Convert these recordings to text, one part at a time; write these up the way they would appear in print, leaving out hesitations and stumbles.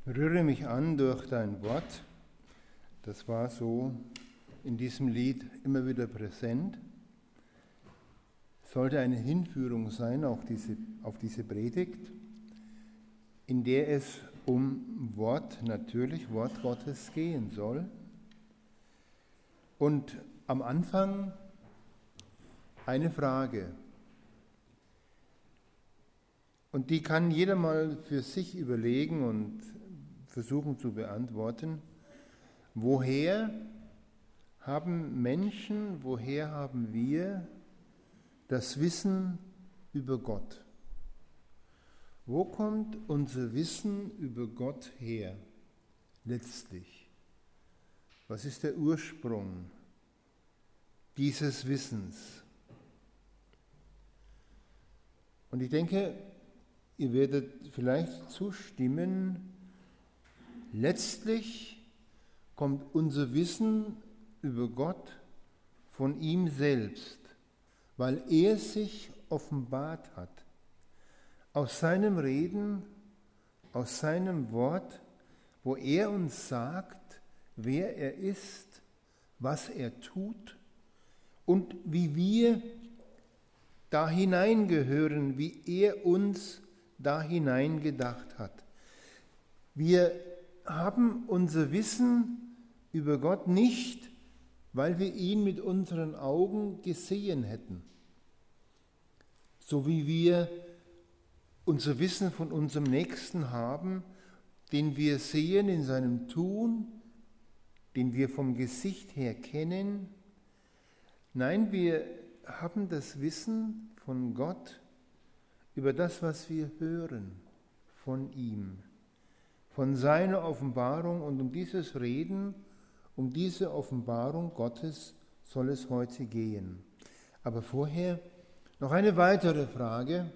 Rühre mich an durch dein Wort. Das war so in diesem Lied immer wieder präsent. Sollte eine Hinführung sein auf diese Predigt, in der es um Wort Gottes gehen soll. Und am Anfang eine Frage. Und die kann jeder mal für sich überlegen und versuchen zu beantworten. Woher haben wir das Wissen über Gott? Wo kommt unser Wissen über Gott her, letztlich? Was ist der Ursprung dieses Wissens? Und ich denke, ihr werdet vielleicht zustimmen, letztlich kommt unser Wissen über Gott von ihm selbst, weil er sich offenbart hat. Aus seinem Reden, aus seinem Wort, wo er uns sagt, wer er ist, was er tut und wie wir da hineingehören, wie er uns da hineingedacht hat. Wir haben unser Wissen über Gott nicht, weil wir ihn mit unseren Augen gesehen hätten, so wie wir unser Wissen von unserem Nächsten haben, den wir sehen in seinem Tun, den wir vom Gesicht her kennen. Nein, wir haben das Wissen von Gott über das, was wir hören von ihm, von seiner Offenbarung, und um dieses Reden, um diese Offenbarung Gottes soll es heute gehen. Aber vorher noch eine weitere Frage.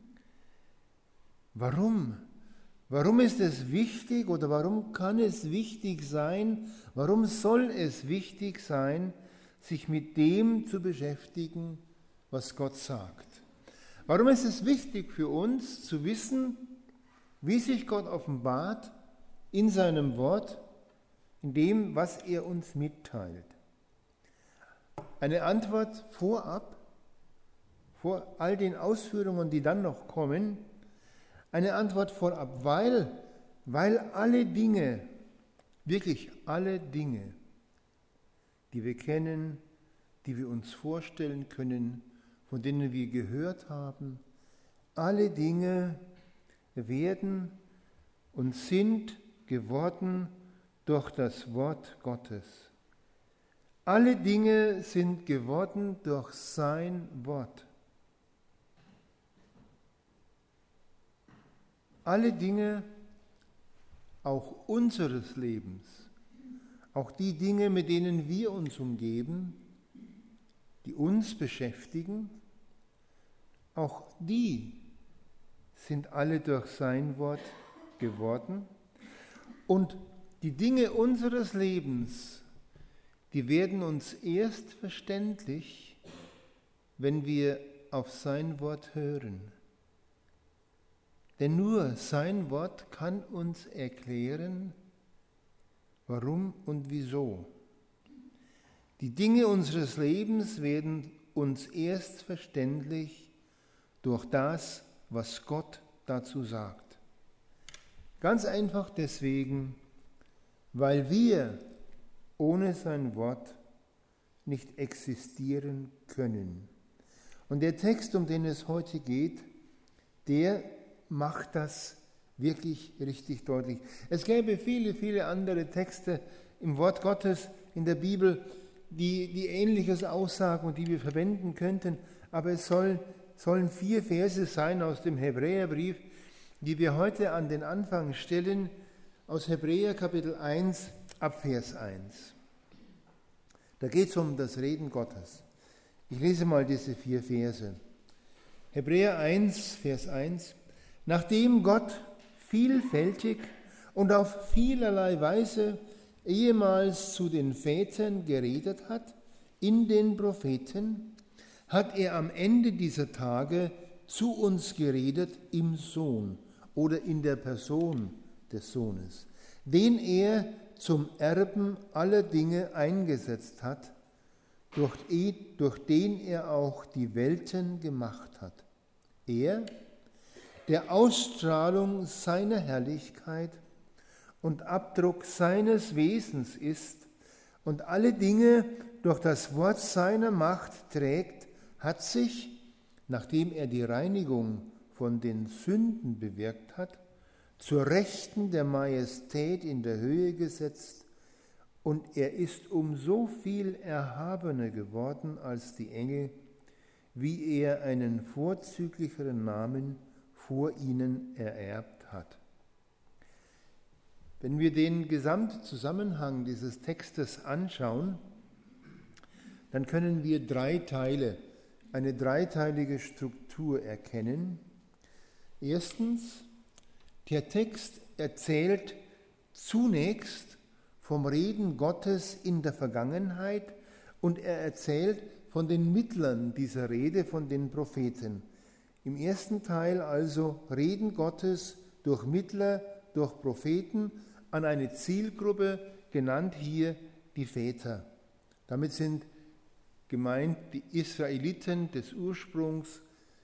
Warum? Warum ist es wichtig oder warum kann es wichtig sein, warum soll es wichtig sein, sich mit dem zu beschäftigen, was Gott sagt? Warum ist es wichtig für uns zu wissen, wie sich Gott offenbart in seinem Wort, in dem, was er uns mitteilt? Eine Antwort vorab, vor all den Ausführungen, die dann noch kommen, eine Antwort vorab, weil alle Dinge, wirklich alle Dinge, die wir kennen, die wir uns vorstellen können, von denen wir gehört haben, alle Dinge werden und sind geworden durch das Wort Gottes. Alle Dinge sind geworden durch sein Wort. Alle Dinge, auch unseres Lebens, auch die Dinge, mit denen wir uns umgeben, die uns beschäftigen, auch die sind alle durch sein Wort geworden. Und die Dinge unseres Lebens, die werden uns erst verständlich, wenn wir auf sein Wort hören. Denn nur sein Wort kann uns erklären, warum und wieso. Die Dinge unseres Lebens werden uns erst verständlich durch das, was Gott dazu sagt. Ganz einfach deswegen, weil wir ohne sein Wort nicht existieren können. Und der Text, um den es heute geht, der macht das wirklich richtig deutlich. Es gäbe viele, viele andere Texte im Wort Gottes, in der Bibel, die Ähnliches aussagen und die wir verwenden könnten, aber es sollen 4 Verse sein aus dem Hebräerbrief, die wir heute an den Anfang stellen, aus Hebräer Kapitel 1 ab Vers 1. Da geht es um das Reden Gottes. Ich lese mal diese 4 Verse. Hebräer 1, Vers 1. Nachdem Gott vielfältig und auf vielerlei Weise ehemals zu den Vätern geredet hat, in den Propheten, hat er am Ende dieser Tage zu uns geredet im Sohn oder in der Person des Sohnes, den er zum Erben aller Dinge eingesetzt hat, durch den er auch die Welten gemacht hat. Er, der Ausstrahlung seiner Herrlichkeit und Abdruck seines Wesens ist und alle Dinge durch das Wort seiner Macht trägt, hat sich, nachdem er die Reinigung von den Sünden bewirkt hat, zur Rechten der Majestät in der Höhe gesetzt, und er ist um so viel erhabener geworden als die Engel, wie er einen vorzüglicheren Namen vor ihnen ererbt hat. Wenn wir den Gesamtzusammenhang dieses Textes anschauen, dann können wir eine dreiteilige Struktur erkennen. Erstens, der Text erzählt zunächst vom Reden Gottes in der Vergangenheit und er erzählt von den Mittlern dieser Rede, von den Propheten. Im ersten Teil also Reden Gottes durch Mittler, durch Propheten an eine Zielgruppe, genannt hier die Väter. Damit sind gemeint die Israeliten des Ursprungs,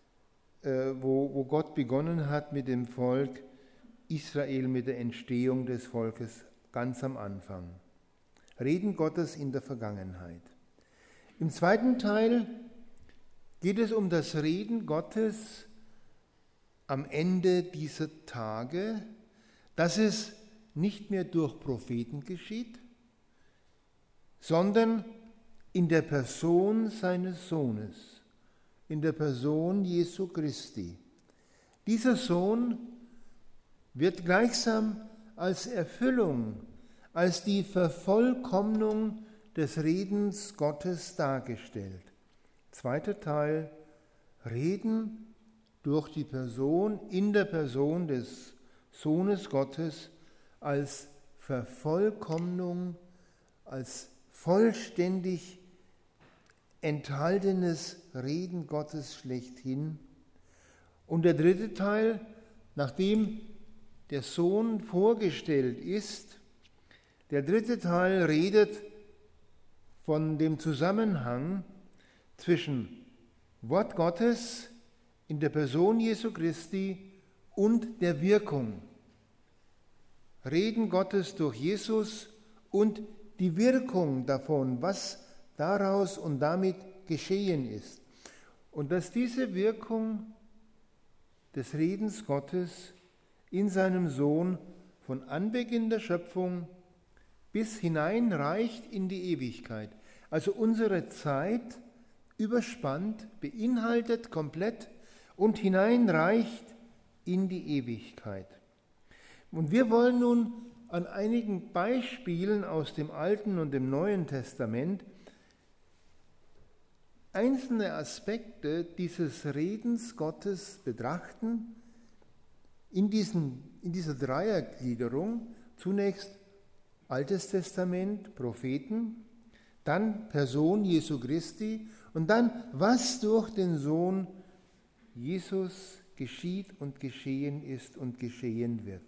wo Gott begonnen hat mit dem Volk Israel, mit der Entstehung des Volkes ganz am Anfang. Reden Gottes in der Vergangenheit. Im zweiten Teil geht es um das Reden Gottes am Ende dieser Tage, dass es nicht mehr durch Propheten geschieht, sondern in der Person seines Sohnes, in der Person Jesu Christi. Dieser Sohn wird gleichsam als Erfüllung, als die Vervollkommnung des Redens Gottes dargestellt. Zweiter Teil, Reden durch die Person, in der Person des Sohnes Gottes als Vervollkommnung, als vollständig enthaltenes Reden Gottes schlechthin. Und der dritte Teil, nachdem der Sohn vorgestellt ist, der dritte Teil redet von dem Zusammenhang zwischen Wort Gottes in der Person Jesu Christi und der Wirkung. Reden Gottes durch Jesus und die Wirkung davon, was daraus und damit geschehen ist. Und dass diese Wirkung des Redens Gottes in seinem Sohn von Anbeginn der Schöpfung bis hineinreicht in die Ewigkeit. Also unsere Zeit überspannt, beinhaltet komplett und hineinreicht in die Ewigkeit. Und wir wollen nun an einigen Beispielen aus dem Alten und dem Neuen Testament einzelne Aspekte dieses Redens Gottes betrachten, in dieser Dreiergliederung. Zunächst Altes Testament, Propheten, dann Person Jesu Christi und dann, was durch den Sohn Jesus geschieht und geschehen ist und geschehen wird.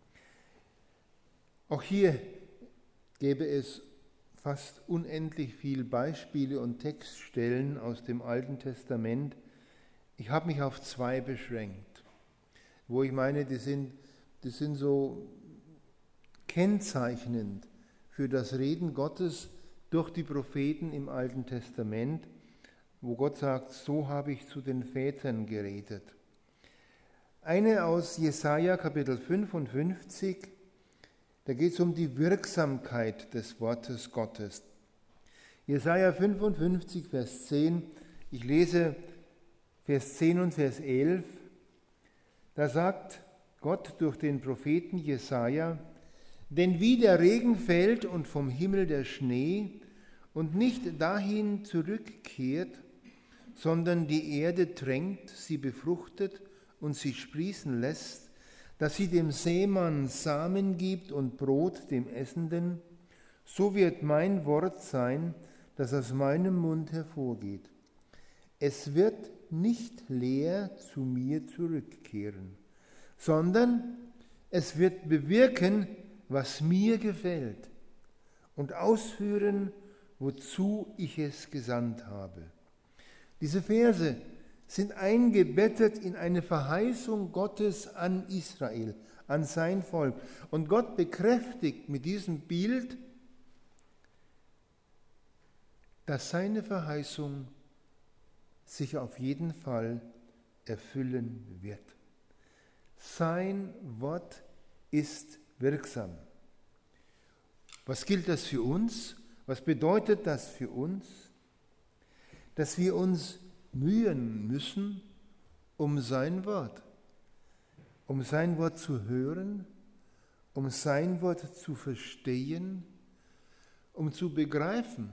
Auch hier gäbe es fast unendlich viele Beispiele und Textstellen aus dem Alten Testament. Ich habe mich auf 2 beschränkt, wo ich meine, die sind so kennzeichnend für das Reden Gottes durch die Propheten im Alten Testament, wo Gott sagt, so habe ich zu den Vätern geredet. Eine aus Jesaja Kapitel 55, da geht es um die Wirksamkeit des Wortes Gottes. Jesaja 55, Vers 10, ich lese Vers 10 und Vers 11, da sagt Gott durch den Propheten Jesaja, denn wie der Regen fällt und vom Himmel der Schnee und nicht dahin zurückkehrt, sondern die Erde tränkt, sie befruchtet und sie sprießen lässt, dass sie dem Sämann Samen gibt und Brot dem Essenden, so wird mein Wort sein, das aus meinem Mund hervorgeht. Es wird nicht leer zu mir zurückkehren, sondern Es wird bewirken, was mir gefällt und ausführen, wozu ich es gesandt habe. Diese Verse sind eingebettet in eine Verheißung Gottes an Israel, an sein Volk. Und Gott bekräftigt mit diesem Bild, dass seine Verheißung sich auf jeden Fall erfüllen wird. Sein Wort ist wirksam. Was gilt das für uns? Was bedeutet das für uns? Dass wir uns mühen müssen um sein Wort zu hören, um sein Wort zu verstehen, um zu begreifen,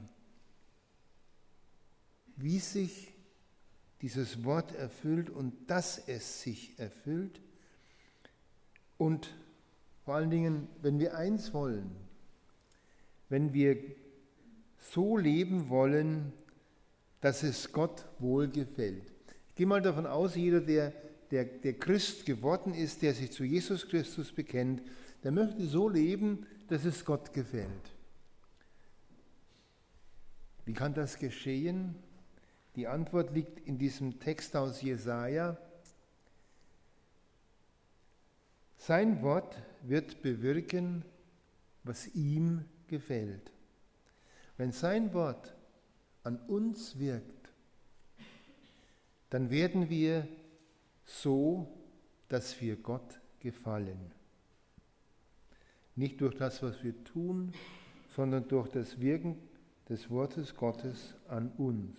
wie sich dieses Wort erfüllt und dass es sich erfüllt. Und vor allen Dingen, wenn wir eins wollen, wenn wir so leben wollen, dass es Gott wohlgefällt. Ich gehe mal davon aus, jeder, der Christ geworden ist, der sich zu Jesus Christus bekennt, der möchte so leben, dass es Gott gefällt. Wie kann das geschehen? Die Antwort liegt in diesem Text aus Jesaja. Sein Wort wird bewirken, was ihm gefällt. Wenn sein Wort an uns wirkt, dann werden wir so, dass wir Gott gefallen. Nicht durch das, was wir tun, sondern durch das Wirken des Wortes Gottes an uns.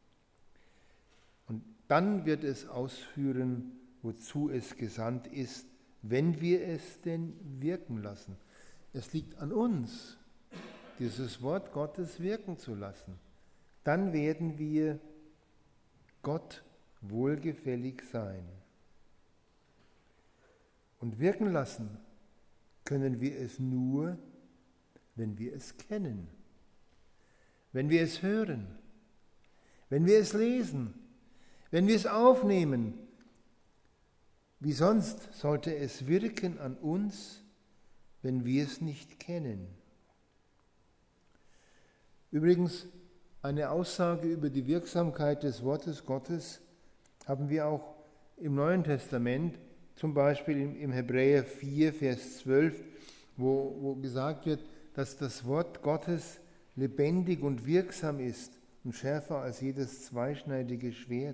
Und dann wird es ausführen, wozu es gesandt ist, wenn wir es denn wirken lassen. Es liegt an uns, dieses Wort Gottes wirken zu lassen. Dann werden wir Gott wohlgefällig sein. Und wirken lassen können wir es nur, wenn wir es kennen, wenn wir es hören, wenn wir es lesen, wenn wir es aufnehmen. Wie sonst sollte es wirken an uns, wenn wir es nicht kennen? Übrigens, eine Aussage über die Wirksamkeit des Wortes Gottes haben wir auch im Neuen Testament, zum Beispiel im Hebräer 4, Vers 12, wo gesagt wird, dass das Wort Gottes lebendig und wirksam ist und schärfer als jedes zweischneidige Schwert.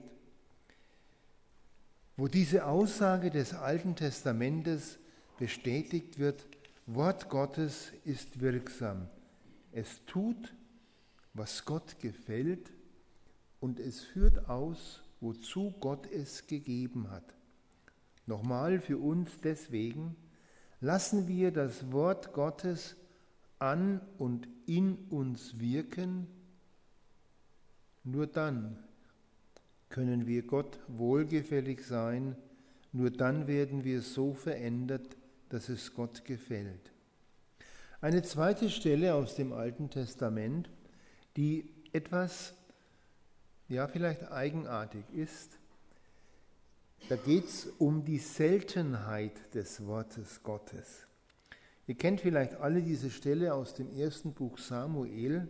Wo diese Aussage des Alten Testamentes bestätigt wird, Wort Gottes ist wirksam. Es tut, was Gott gefällt, und es führt aus, wozu Gott es gegeben hat. Nochmal für uns deswegen, lassen wir das Wort Gottes an und in uns wirken, nur dann können wir Gott wohlgefällig sein, nur dann werden wir so verändert, dass es Gott gefällt. Eine zweite Stelle aus dem Alten Testament, die etwas, vielleicht eigenartig ist. Da geht es um die Seltenheit des Wortes Gottes. Ihr kennt vielleicht alle diese Stelle aus dem ersten Buch Samuel,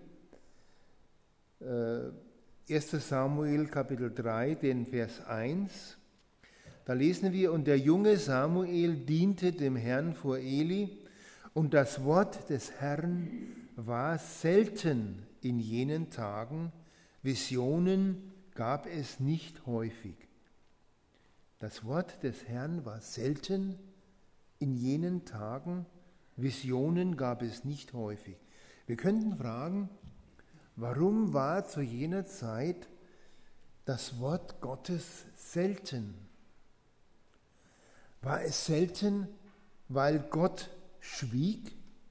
1. Samuel Kapitel 3, den Vers 1. Da lesen wir, und der junge Samuel diente dem Herrn vor Eli, und das Wort des Herrn war selten in jenen Tagen, Visionen gab es nicht häufig. Das Wort des Herrn war selten in jenen Tagen, Visionen gab es nicht häufig. Wir könnten fragen, warum war zu jener Zeit das Wort Gottes selten? War es selten, weil Gott schwieg?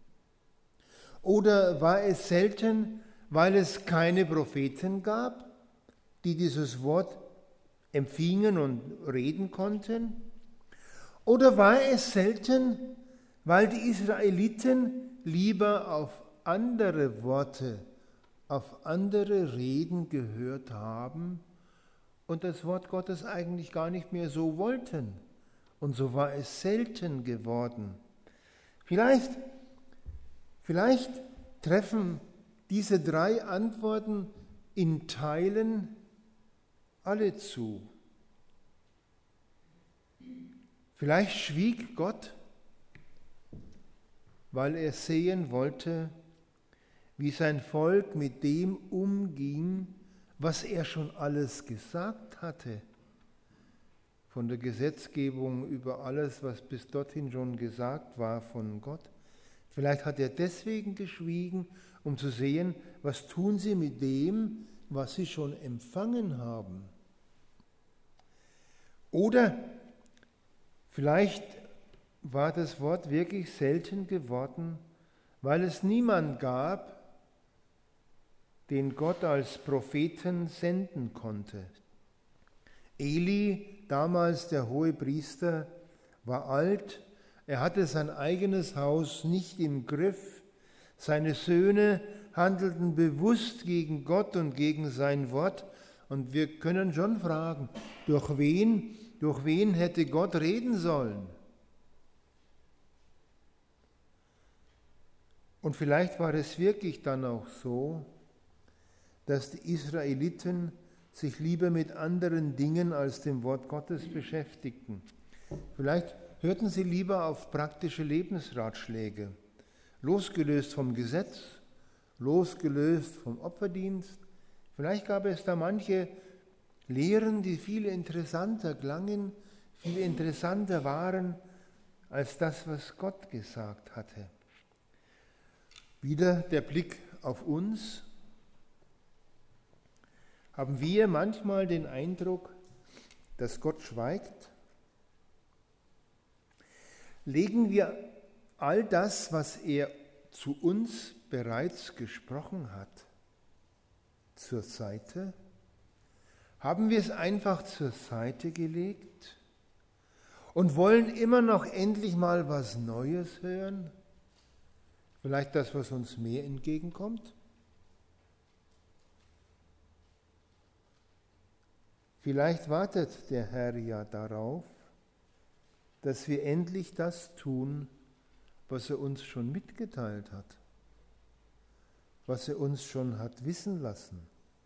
Oder war es selten, weil es keine Propheten gab, die dieses Wort empfingen und reden konnten? Oder war es selten, weil die Israeliten lieber auf andere Worte, auf andere Reden gehört haben und das Wort Gottes eigentlich gar nicht mehr so wollten und so war es selten geworden. Vielleicht treffen diese 3 Antworten in Teilen alle zu. Vielleicht schwieg Gott, weil er sehen wollte, wie sein Volk mit dem umging, was er schon alles gesagt hatte. Von der Gesetzgebung über alles, was bis dorthin schon gesagt war von Gott. Vielleicht hat er deswegen geschwiegen, um zu sehen, was tun sie mit dem, was sie schon empfangen haben. Oder vielleicht war das Wort wirklich selten geworden, weil es niemand gab, den Gott als Propheten senden konnte. Eli, damals der Hohepriester, war alt, er hatte sein eigenes Haus nicht im Griff, seine Söhne handelten bewusst gegen Gott und gegen sein Wort, und wir können schon fragen, durch wen hätte Gott reden sollen? Und vielleicht war es wirklich dann auch so, dass die Israeliten sich lieber mit anderen Dingen als dem Wort Gottes beschäftigten. Vielleicht hörten sie lieber auf praktische Lebensratschläge, losgelöst vom Gesetz, losgelöst vom Opferdienst. Vielleicht gab es da manche Lehren, die viel interessanter klangen, viel interessanter waren als das, was Gott gesagt hatte. Wieder der Blick auf uns. Haben wir manchmal den Eindruck, dass Gott schweigt? Legen wir all das, was er zu uns bereits gesprochen hat, zur Seite? Haben wir es einfach zur Seite gelegt und wollen immer noch endlich mal was Neues hören? Vielleicht das, was uns mehr entgegenkommt? Vielleicht wartet der Herr ja darauf, dass wir endlich das tun, was er uns schon mitgeteilt hat, was er uns schon hat wissen lassen.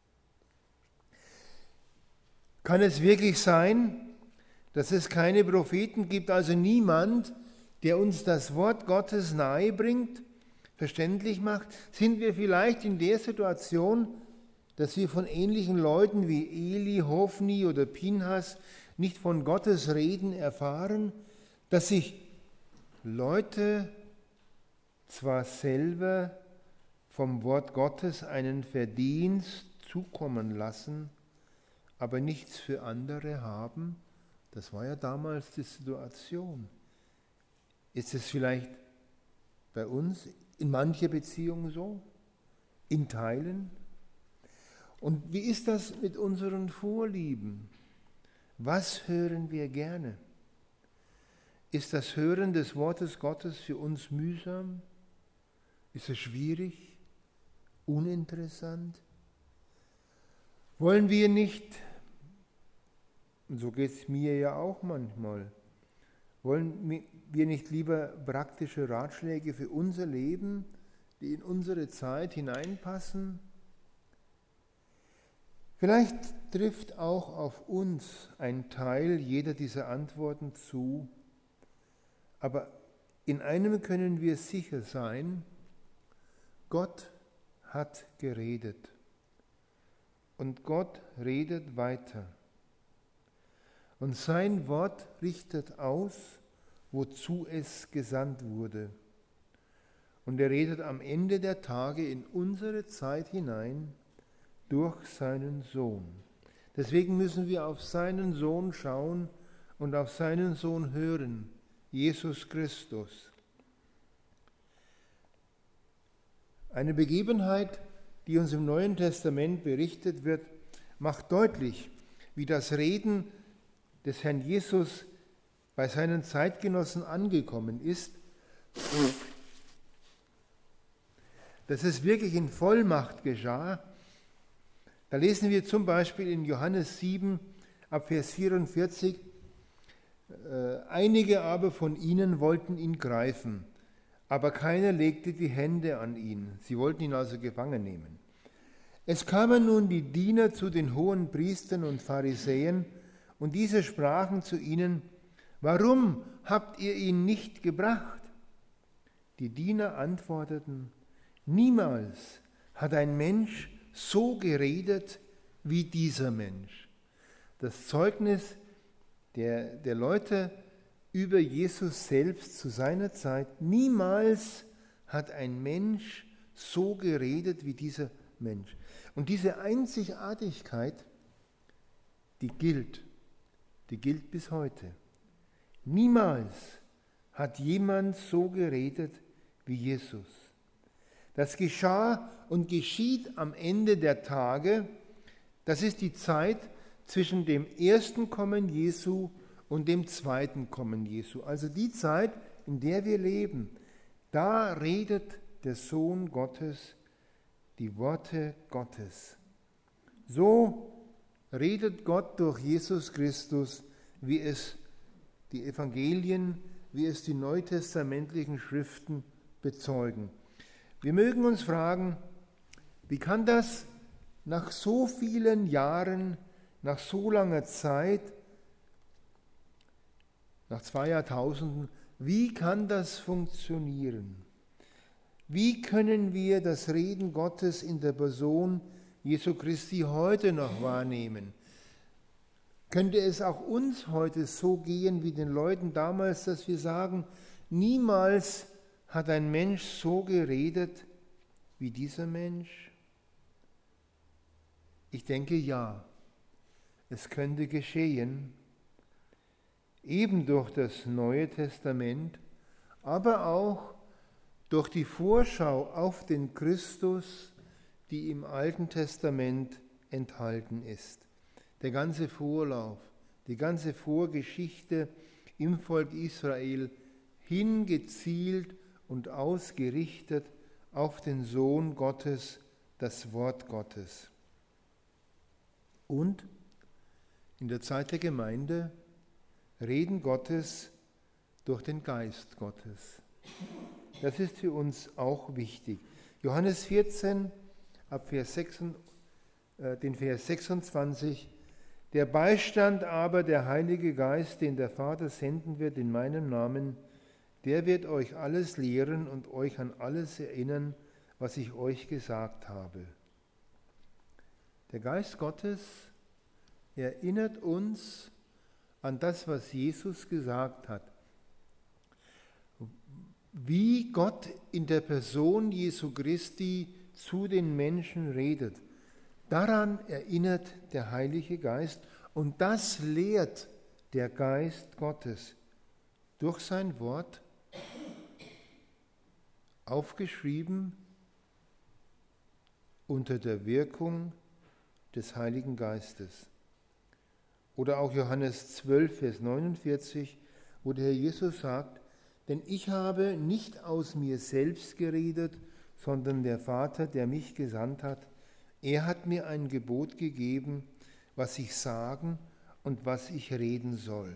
Kann es wirklich sein, dass es keine Propheten gibt, also niemand, der uns das Wort Gottes nahe bringt, verständlich macht? Sind wir vielleicht in der Situation, dass wir von ähnlichen Leuten wie Eli, Hofni oder Pinhas nicht von Gottes Reden erfahren, dass sich Leute zwar selber vom Wort Gottes einen Verdienst zukommen lassen, aber nichts für andere haben? Das war ja damals die Situation. Ist es vielleicht bei uns in mancher Beziehung so? In Teilen? Und wie ist das mit unseren Vorlieben? Was hören wir gerne? Ist das Hören des Wortes Gottes für uns mühsam? Ist es schwierig? Uninteressant? Wollen wir nicht, und so geht es mir ja auch manchmal, wollen wir nicht lieber praktische Ratschläge für unser Leben, die in unsere Zeit hineinpassen? Vielleicht trifft auch auf uns ein Teil jeder dieser Antworten zu, aber in einem können wir sicher sein: Gott hat geredet und Gott redet weiter. Und sein Wort richtet aus, wozu es gesandt wurde. Und er redet am Ende der Tage in unsere Zeit hinein durch seinen Sohn. Deswegen müssen wir auf seinen Sohn schauen und auf seinen Sohn hören, Jesus Christus. Eine Begebenheit, die uns im Neuen Testament berichtet wird, macht deutlich, wie das Reden des Herrn Jesus bei seinen Zeitgenossen angekommen ist, dass es wirklich in Vollmacht geschah. Da lesen wir zum Beispiel in Johannes 7 ab Vers 44, Einige aber von ihnen wollten ihn greifen, aber keiner legte die Hände an ihn. Sie wollten ihn also gefangen nehmen. Es kamen nun die Diener zu den hohen Priestern und Pharisäern, und diese sprachen zu ihnen: Warum habt ihr ihn nicht gebracht? Die Diener antworteten: Niemals hat ein Mensch so geredet wie dieser Mensch. Das Zeugnis der Leute über Jesus selbst zu seiner Zeit: Niemals hat ein Mensch so geredet wie dieser Mensch. Und diese Einzigartigkeit, die gilt bis heute. Niemals hat jemand so geredet wie Jesus. Das geschah und geschieht am Ende der Tage. Das ist die Zeit zwischen dem ersten Kommen Jesu und dem zweiten Kommen Jesu. Also die Zeit, in der wir leben. Da redet der Sohn Gottes die Worte Gottes. So redet Gott durch Jesus Christus, wie es die Evangelien, wie es die neutestamentlichen Schriften bezeugen. Wir mögen uns fragen, wie kann das nach so vielen Jahren, nach so langer Zeit, nach 2 Jahrtausenden, wie kann das funktionieren? Wie können wir das Reden Gottes in der Person Jesu Christi heute noch wahrnehmen? Könnte es auch uns heute so gehen wie den Leuten damals, dass wir sagen, niemals hat ein Mensch so geredet wie dieser Mensch? Ich denke ja, es könnte geschehen, eben durch das Neue Testament, aber auch durch die Vorschau auf den Christus, die im Alten Testament enthalten ist. Der ganze Vorlauf, die ganze Vorgeschichte im Volk Israel hingezielt und ausgerichtet auf den Sohn Gottes, das Wort Gottes. Und in der Zeit der Gemeinde Reden Gottes durch den Geist Gottes. Das ist für uns auch wichtig. Johannes 14, ab Vers 6, den Vers 26. Der Beistand aber, der Heilige Geist, den der Vater senden wird in meinem Namen, der wird euch alles lehren und euch an alles erinnern, was ich euch gesagt habe. Der Geist Gottes erinnert uns an das, was Jesus gesagt hat. Wie Gott in der Person Jesu Christi zu den Menschen redet. Daran erinnert der Heilige Geist und das lehrt der Geist Gottes durch sein Wort, aufgeschrieben unter der Wirkung des Heiligen Geistes. Oder auch Johannes 12, Vers 49, wo der Herr Jesus sagt, denn ich habe nicht aus mir selbst geredet, sondern der Vater, der mich gesandt hat, er hat mir ein Gebot gegeben, was ich sagen und was ich reden soll.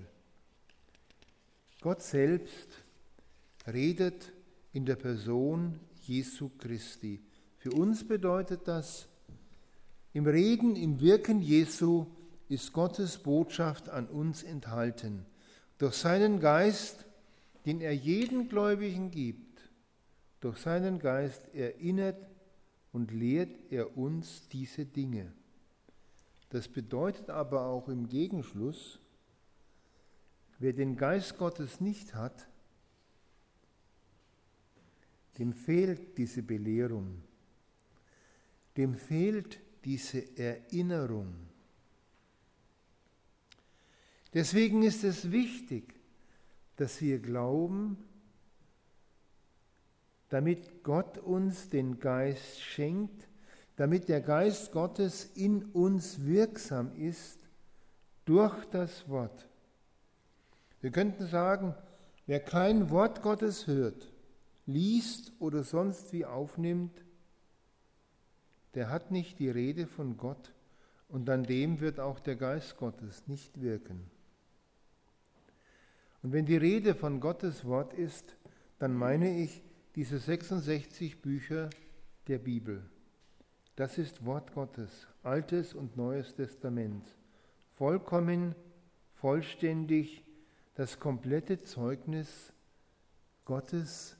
Gott selbst redet in der Person Jesu Christi. Für uns bedeutet das, im Reden, im Wirken Jesu ist Gottes Botschaft an uns enthalten. Durch seinen Geist, den er jedem Gläubigen gibt, durch seinen Geist erinnert und lehrt er uns diese Dinge. Das bedeutet aber auch im Gegenschluss, wer den Geist Gottes nicht hat, dem fehlt diese Belehrung, dem fehlt diese Erinnerung. Deswegen ist es wichtig, dass wir glauben, damit Gott uns den Geist schenkt, damit der Geist Gottes in uns wirksam ist durch das Wort. Wir könnten sagen, wer kein Wort Gottes hört, liest oder sonst wie aufnimmt, der hat nicht die Rede von Gott und an dem wird auch der Geist Gottes nicht wirken. Und wenn die Rede von Gottes Wort ist, dann meine ich diese 66 Bücher der Bibel. Das ist Wort Gottes, Altes und Neues Testament. Vollkommen, vollständig, das komplette Zeugnis Gottes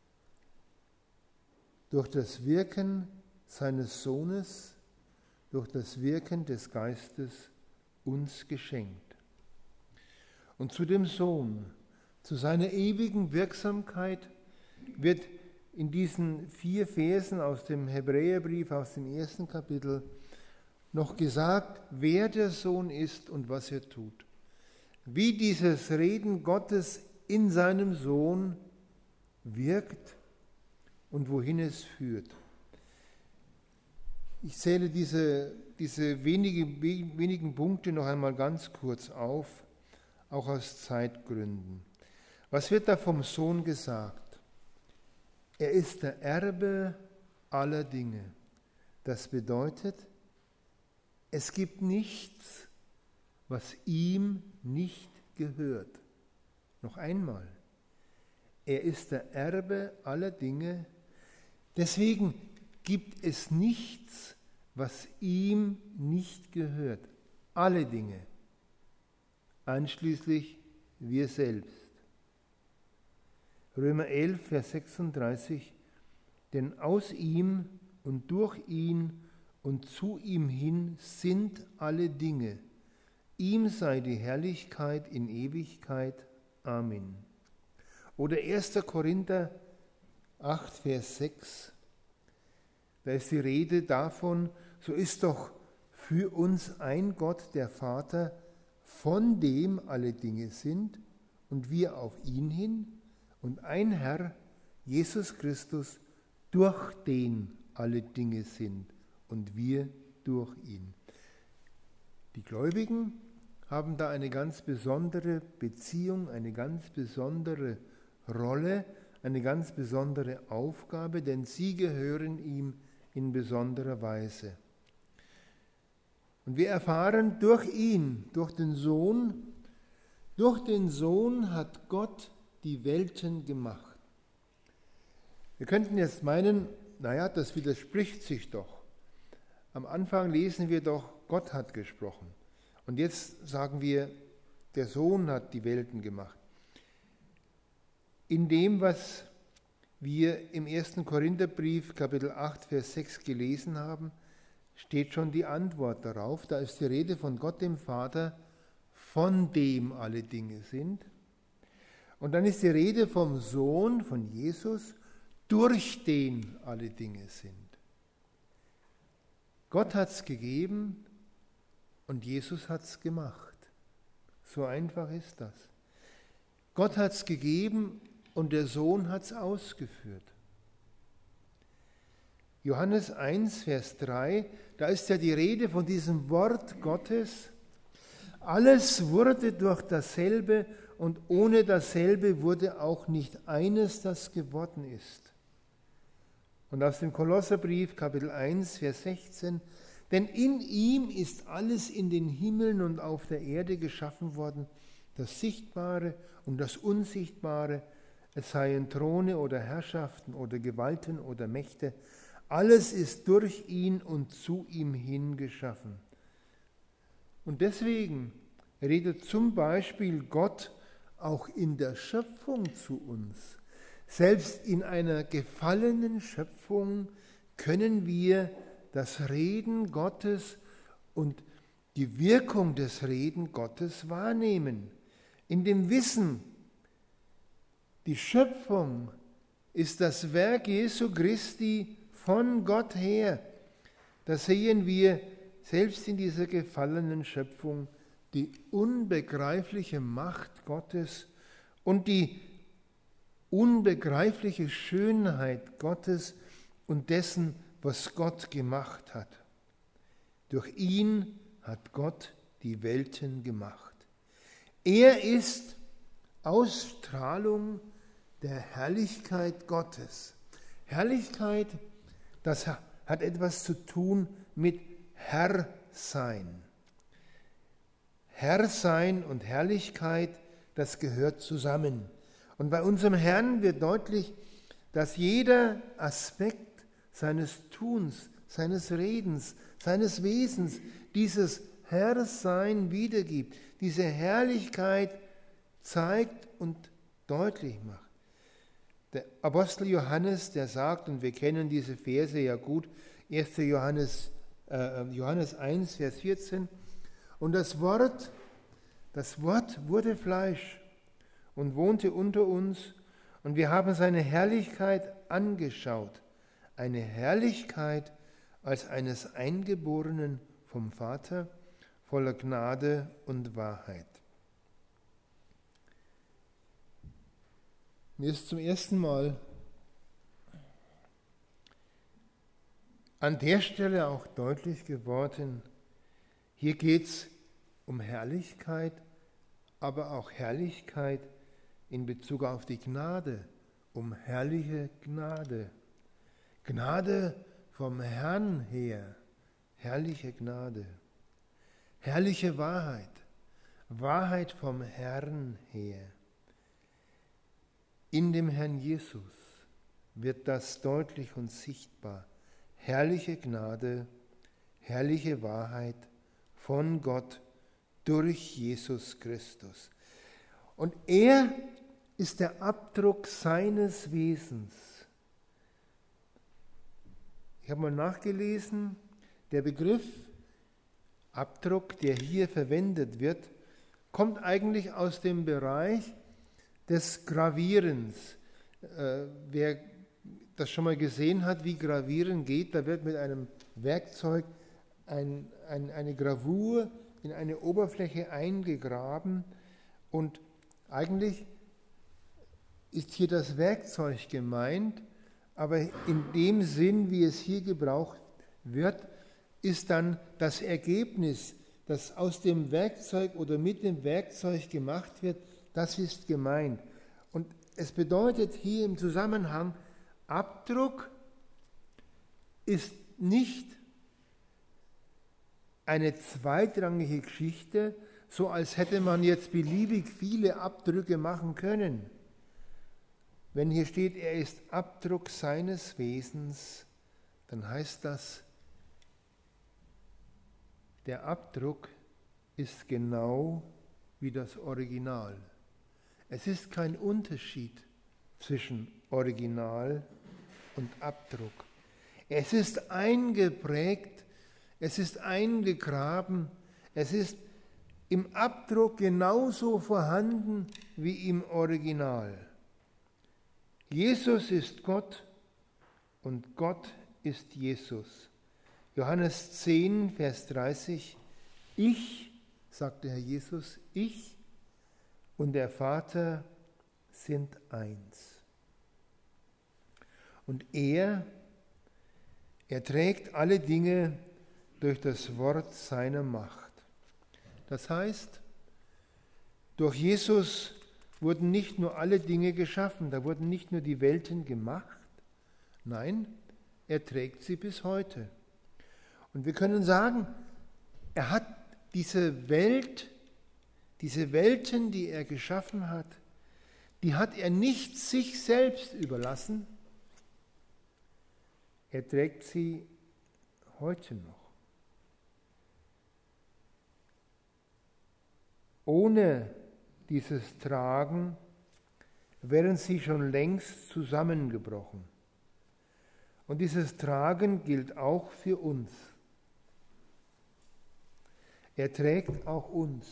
durch das Wirken seines Sohnes, durch das Wirken des Geistes uns geschenkt. Und zu dem Sohn, zu seiner ewigen Wirksamkeit wird in diesen 4 Versen aus dem Hebräerbrief, aus dem 1. Kapitel, noch gesagt, wer der Sohn ist und was er tut. Wie dieses Reden Gottes in seinem Sohn wirkt und wohin es führt. Ich zähle diese wenigen Punkte noch einmal ganz kurz auf, auch aus Zeitgründen. Was wird da vom Sohn gesagt? Er ist der Erbe aller Dinge. Das bedeutet, es gibt nichts, was ihm nicht gehört. Noch einmal, er ist der Erbe aller Dinge. Deswegen gibt es nichts, was ihm nicht gehört. Alle Dinge, einschließlich wir selbst. Römer 11, Vers 36, denn aus ihm und durch ihn und zu ihm hin sind alle Dinge. Ihm sei die Herrlichkeit in Ewigkeit. Amen. Oder 1. Korinther 8, Vers 6, da ist die Rede davon, so ist doch für uns ein Gott, der Vater, von dem alle Dinge sind und wir auf ihn hin, und ein Herr, Jesus Christus, durch den alle Dinge sind und wir durch ihn. Die Gläubigen haben da eine ganz besondere Beziehung, eine ganz besondere Rolle, eine ganz besondere Aufgabe, denn sie gehören ihm in besonderer Weise. Und wir erfahren durch ihn, durch den Sohn hat Gott die Welten gemacht. Wir könnten jetzt meinen, das widerspricht sich doch. Am Anfang lesen wir doch, Gott hat gesprochen. Und jetzt sagen wir, der Sohn hat die Welten gemacht. In dem, was wir im 1. Korintherbrief, Kapitel 8, Vers 6 gelesen haben, steht schon die Antwort darauf. Da ist die Rede von Gott dem Vater, von dem alle Dinge sind. Und dann ist die Rede vom Sohn, von Jesus, durch den alle Dinge sind. Gott hat es gegeben und Jesus hat es gemacht. So einfach ist das. Gott hat es gegeben und der Sohn hat es ausgeführt. Johannes 1, Vers 3, da ist ja die Rede von diesem Wort Gottes. Alles wurde durch dasselbe und ohne dasselbe wurde auch nicht eines, das geworden ist. Und aus dem Kolosserbrief, Kapitel 1, Vers 16, denn in ihm ist alles in den Himmeln und auf der Erde geschaffen worden, das Sichtbare und das Unsichtbare, es seien Throne oder Herrschaften oder Gewalten oder Mächte, alles ist durch ihn und zu ihm hin geschaffen. Und deswegen redet zum Beispiel Gott auch in der Schöpfung zu uns. Selbst in einer gefallenen Schöpfung können wir das Reden Gottes und die Wirkung des Reden Gottes wahrnehmen. In dem Wissen, die Schöpfung ist das Werk Jesu Christi von Gott her. Da sehen wir selbst in dieser gefallenen Schöpfung die unbegreifliche Macht Gottes und die unbegreifliche Schönheit Gottes und dessen, was Gott gemacht hat. Durch ihn hat Gott die Welten gemacht. Er ist Ausstrahlung der Herrlichkeit Gottes. Herrlichkeit, das hat etwas zu tun mit Herrsein. Herrsein und Herrlichkeit, das gehört zusammen. Und bei unserem Herrn wird deutlich, dass jeder Aspekt seines Tuns, seines Redens, seines Wesens dieses Herrsein wiedergibt, diese Herrlichkeit zeigt und deutlich macht. Der Apostel Johannes, der sagt, und wir kennen diese Verse ja gut, 1. Johannes 1, Vers 14, und das Wort wurde Fleisch und wohnte unter uns, und wir haben seine Herrlichkeit angeschaut, eine Herrlichkeit als eines Eingeborenen vom Vater, voller Gnade und Wahrheit. Mir ist zum ersten Mal an der Stelle auch deutlich geworden, hier geht es um Herrlichkeit, aber auch Herrlichkeit in Bezug auf die Gnade, um herrliche Gnade. Gnade vom Herrn her, herrliche Gnade. Herrliche Wahrheit, Wahrheit vom Herrn her. In dem Herrn Jesus wird das deutlich und sichtbar. Herrliche Gnade, herrliche Wahrheit von Gott durch Jesus Christus. Und er ist der Abdruck seines Wesens. Ich habe mal nachgelesen, der Begriff Abdruck, der hier verwendet wird, kommt eigentlich aus dem Bereich des Gravierens. Wer das schon mal gesehen hat, wie Gravieren geht, da wird mit einem Werkzeug eine Gravur in eine Oberfläche eingegraben und eigentlich ist hier das Werkzeug gemeint, aber in dem Sinn, wie es hier gebraucht wird, ist dann das Ergebnis, das aus dem Werkzeug oder mit dem Werkzeug gemacht wird, das ist gemeint. Und es bedeutet hier im Zusammenhang, Abdruck ist nicht eine zweitrangige Geschichte, so als hätte man jetzt beliebig viele Abdrücke machen können. Wenn hier steht, er ist Abdruck seines Wesens, dann heißt das, der Abdruck ist genau wie das Original. Es ist kein Unterschied zwischen Original und Abdruck. Es ist eingeprägt, es ist eingegraben, es ist im Abdruck genauso vorhanden wie im Original. Jesus ist Gott und Gott ist Jesus. Johannes 10, Vers 30, ich, sagte Herr Jesus, ich und der Vater sind eins. Und er trägt alle Dinge durch das Wort seiner Macht. Das heißt, durch Jesus wurden nicht nur alle Dinge geschaffen, da wurden nicht nur die Welten gemacht, nein, er trägt sie bis heute. Und wir können sagen, er hat diese Welten, die er geschaffen hat, die hat er nicht sich selbst überlassen, er trägt sie heute noch. Ohne dieses Tragen wären sie schon längst zusammengebrochen. Und dieses Tragen gilt auch für uns. Er trägt auch uns.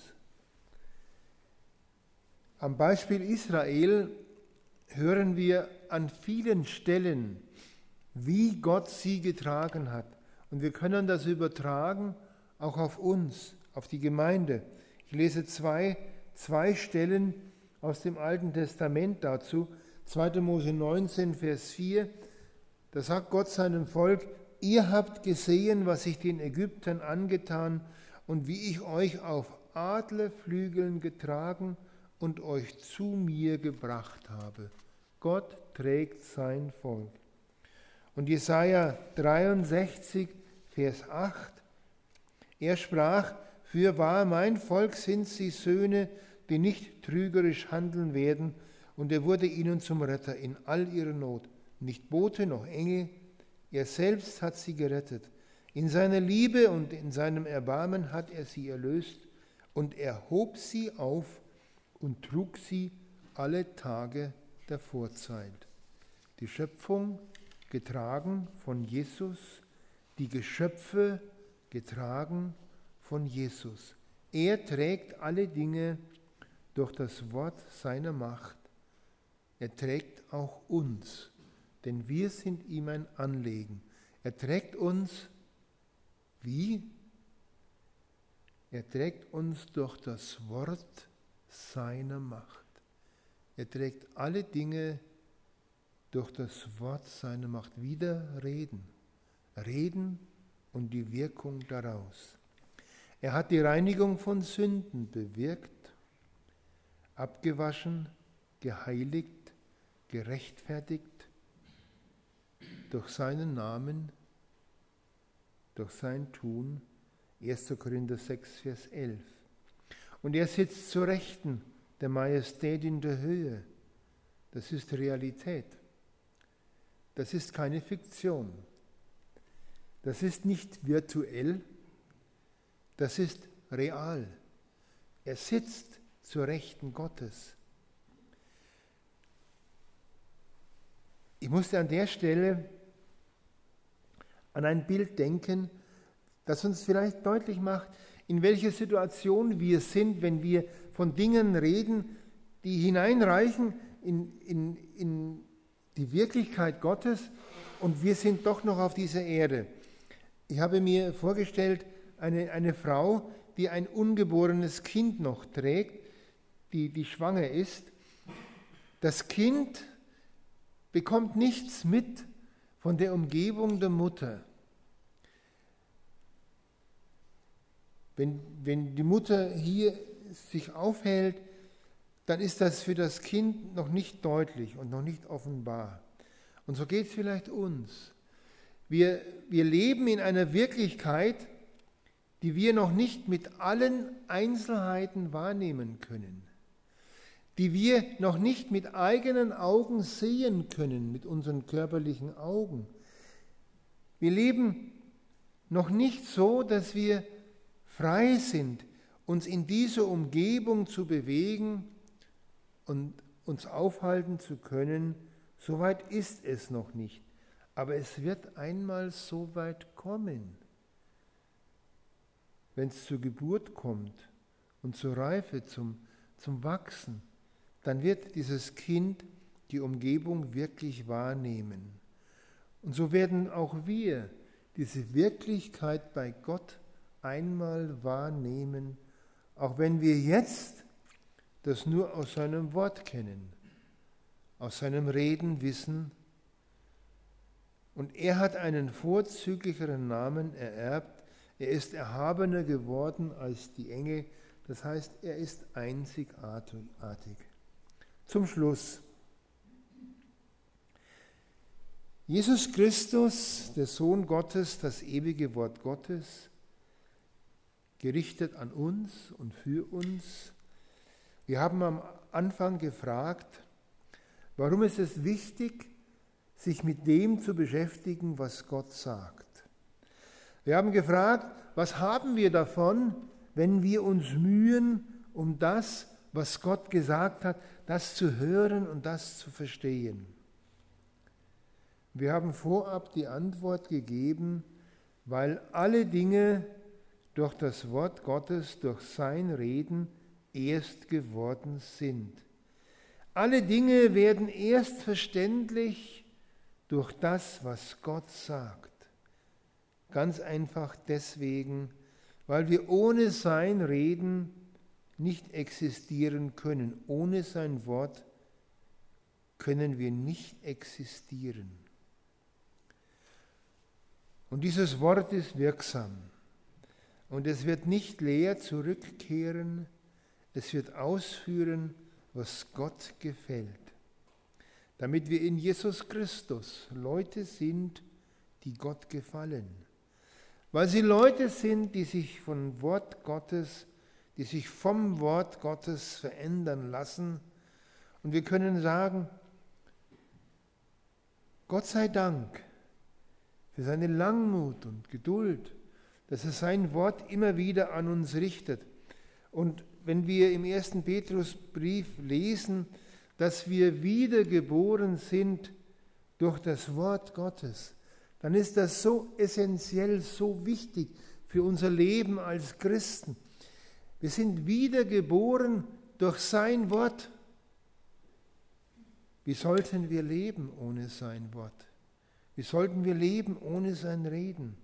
Am Beispiel Israel hören wir an vielen Stellen, wie Gott sie getragen hat. Und wir können das übertragen auch auf uns, auf die Gemeinde. Ich lese zwei Stellen aus dem Alten Testament dazu. 2. Mose 19, Vers 4. Da sagt Gott seinem Volk, ihr habt gesehen, was ich den Ägyptern angetan und wie ich euch auf Adlerflügeln getragen und euch zu mir gebracht habe. Gott trägt sein Volk. Und Jesaja 63, Vers 8, er sprach, fürwahr mein Volk sind sie Söhne, die nicht trügerisch handeln werden, und er wurde ihnen zum Retter in all ihrer Not. Nicht Bote noch Engel, er selbst hat sie gerettet. In seiner Liebe und in seinem Erbarmen hat er sie erlöst und erhob sie auf und trug sie alle Tage der Vorzeit. Die Schöpfung getragen von Jesus, die Geschöpfe getragen von Jesus. Er trägt alle Dinge durch das Wort seiner Macht. Er trägt auch uns, denn wir sind ihm ein Anliegen. Er trägt uns wie? Er trägt uns durch das Wort seiner Macht. Er trägt alle Dinge durch das Wort seiner Macht. Wieder reden. Reden und die Wirkung daraus. Er hat die Reinigung von Sünden bewirkt, abgewaschen, geheiligt, gerechtfertigt durch seinen Namen, durch sein Tun. 1. Korinther 6, Vers 11. Und er sitzt zur Rechten der Majestät in der Höhe. Das ist Realität. Das ist keine Fiktion. Das ist nicht virtuell. Das ist real. Er sitzt zur Rechten Gottes. Ich musste an der Stelle an ein Bild denken, das uns vielleicht deutlich macht, in welcher Situation wir sind, wenn wir von Dingen reden, die hineinreichen in die Wirklichkeit Gottes und wir sind doch noch auf dieser Erde. Ich habe mir vorgestellt, eine Frau, die ein ungeborenes Kind noch trägt, die schwanger ist. Das Kind bekommt nichts mit von der Umgebung der Mutter. Wenn die Mutter hier sich aufhält, dann ist das für das Kind noch nicht deutlich und noch nicht offenbar. Und so geht es vielleicht uns. Wir leben in einer Wirklichkeit, die wir noch nicht mit allen Einzelheiten wahrnehmen können, die wir noch nicht mit eigenen Augen sehen können, mit unseren körperlichen Augen. Wir leben noch nicht so, dass wir frei sind, uns in dieser Umgebung zu bewegen und uns aufhalten zu können. So weit ist es noch nicht. Aber es wird einmal so weit kommen. Wenn es zur Geburt kommt und zur Reife, zum Wachsen, dann wird dieses Kind die Umgebung wirklich wahrnehmen. Und so werden auch wir diese Wirklichkeit bei Gott einmal wahrnehmen, auch wenn wir jetzt das nur aus seinem Wort kennen, aus seinem Reden wissen. Und er hat einen vorzüglicheren Namen ererbt. Er ist erhabener geworden als die Engel. Das heißt, er ist einzigartig. Zum Schluss. Jesus Christus, der Sohn Gottes, das ewige Wort Gottes, gerichtet an uns und für uns. Wir haben am Anfang gefragt, warum ist es wichtig, sich mit dem zu beschäftigen, was Gott sagt. Wir haben gefragt, was haben wir davon, wenn wir uns mühen, um das, was Gott gesagt hat, das zu hören und das zu verstehen. Wir haben vorab die Antwort gegeben, weil alle Dinge durch das Wort Gottes, durch sein Reden erst geworden sind. Alle Dinge werden erst verständlich durch das, was Gott sagt. Ganz einfach deswegen, weil wir ohne sein Reden nicht existieren können. Ohne sein Wort können wir nicht existieren. Und dieses Wort ist wirksam. Und es wird nicht leer zurückkehren, es wird ausführen, was Gott gefällt. Damit wir in Jesus Christus Leute sind, die Gott gefallen. Weil sie Leute sind, die sich vom Wort Gottes, die sich vom Wort Gottes verändern lassen. Und wir können sagen, Gott sei Dank für seine Langmut und Geduld, dass er sein Wort immer wieder an uns richtet. Und wenn wir im 1. Petrusbrief lesen, dass wir wiedergeboren sind durch das Wort Gottes, dann ist das so essentiell, so wichtig für unser Leben als Christen. Wir sind wiedergeboren durch sein Wort. Wie sollten wir leben ohne sein Wort? Wie sollten wir leben ohne sein Reden?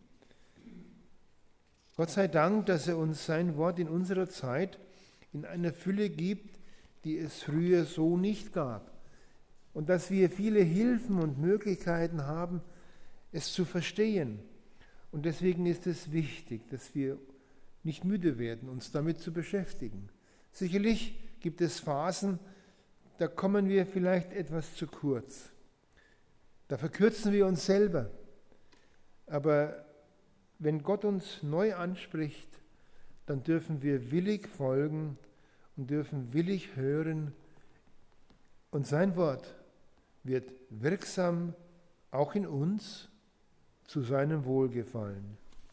Gott sei Dank, dass er uns sein Wort in unserer Zeit in einer Fülle gibt, die es früher so nicht gab. Und dass wir viele Hilfen und Möglichkeiten haben, es zu verstehen. Und deswegen ist es wichtig, dass wir nicht müde werden, uns damit zu beschäftigen. Sicherlich gibt es Phasen, da kommen wir vielleicht etwas zu kurz. Da verkürzen wir uns selber. Aber wenn Gott uns neu anspricht, dann dürfen wir willig folgen und dürfen willig hören. Und sein Wort wird wirksam auch in uns zu seinem Wohlgefallen.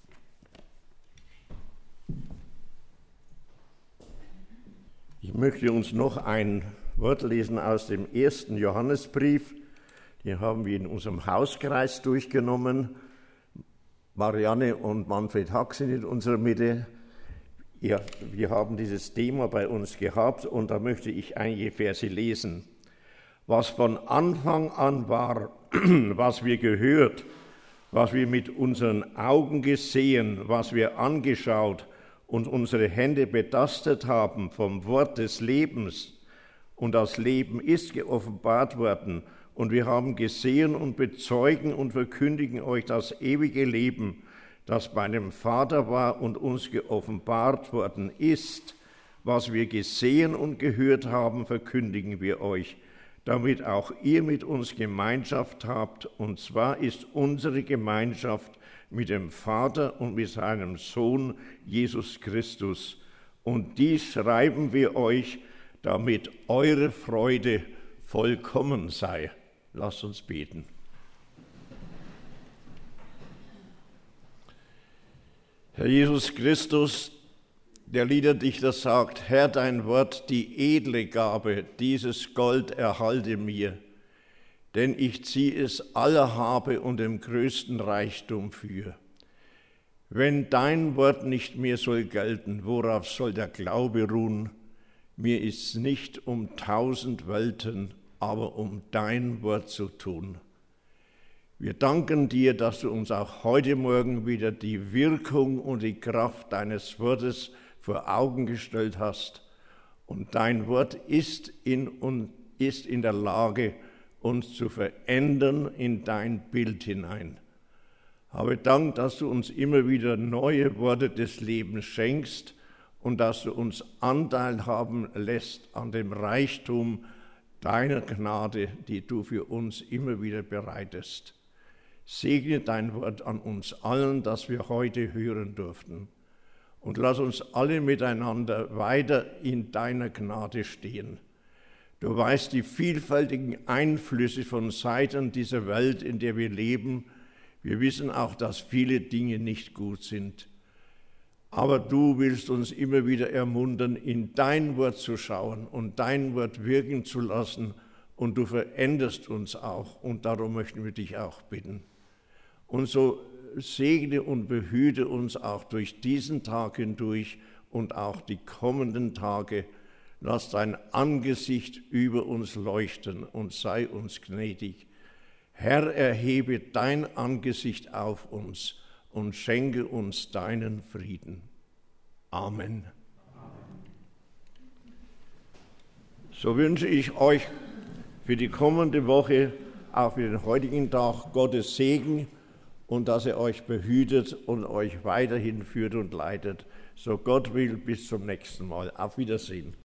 Ich möchte uns noch ein Wort lesen aus dem 1. Johannesbrief. Den haben wir in unserem Hauskreis durchgenommen. Marianne und Manfred Hack sind in unserer Mitte. Ja, wir haben dieses Thema bei uns gehabt und da möchte ich einige Verse lesen. Was von Anfang an war, was wir gehört, was wir mit unseren Augen gesehen, was wir angeschaut und unsere Hände betastet haben vom Wort des Lebens. Und das Leben ist geoffenbart worden. Und wir haben gesehen und bezeugen und verkündigen euch das ewige Leben, das bei dem Vater war und uns geoffenbart worden ist. Was wir gesehen und gehört haben, verkündigen wir euch, damit auch ihr mit uns Gemeinschaft habt. Und zwar ist unsere Gemeinschaft mit dem Vater und mit seinem Sohn Jesus Christus. Und dies schreiben wir euch, damit eure Freude vollkommen sei. Lasst uns beten. Herr Jesus Christus, der Liederdichter sagt, Herr, dein Wort, die edle Gabe, dieses Gold erhalte mir, denn ich zieh es aller Habe und dem größten Reichtum für. Wenn dein Wort nicht mehr soll gelten, worauf soll der Glaube ruhen? Mir ist's nicht um 1000 Welten, aber um dein Wort zu tun. Wir danken dir, dass du uns auch heute Morgen wieder die Wirkung und die Kraft deines Wortes vor Augen gestellt hast. Und dein Wort ist in der Lage, uns zu verändern in dein Bild hinein. Habe Dank, dass du uns immer wieder neue Worte des Lebens schenkst und dass du uns Anteil haben lässt an dem Reichtum deiner Gnade, die du für uns immer wieder bereitest. Segne dein Wort an uns allen, das wir heute hören durften. Und lass uns alle miteinander weiter in deiner Gnade stehen. Du weißt die vielfältigen Einflüsse von Seiten dieser Welt, in der wir leben. Wir wissen auch, dass viele Dinge nicht gut sind. Aber du willst uns immer wieder ermuntern, in dein Wort zu schauen und dein Wort wirken zu lassen. Und du veränderst uns auch. Und darum möchten wir dich auch bitten. Und so segne und behüte uns auch durch diesen Tag hindurch und auch die kommenden Tage. Lass dein Angesicht über uns leuchten und sei uns gnädig. Herr, erhebe dein Angesicht auf uns und schenke uns deinen Frieden. Amen. So wünsche ich euch für die kommende Woche, auch für den heutigen Tag, Gottes Segen und dass er euch behütet und euch weiterhin führt und leitet. So Gott will, bis zum nächsten Mal. Auf Wiedersehen.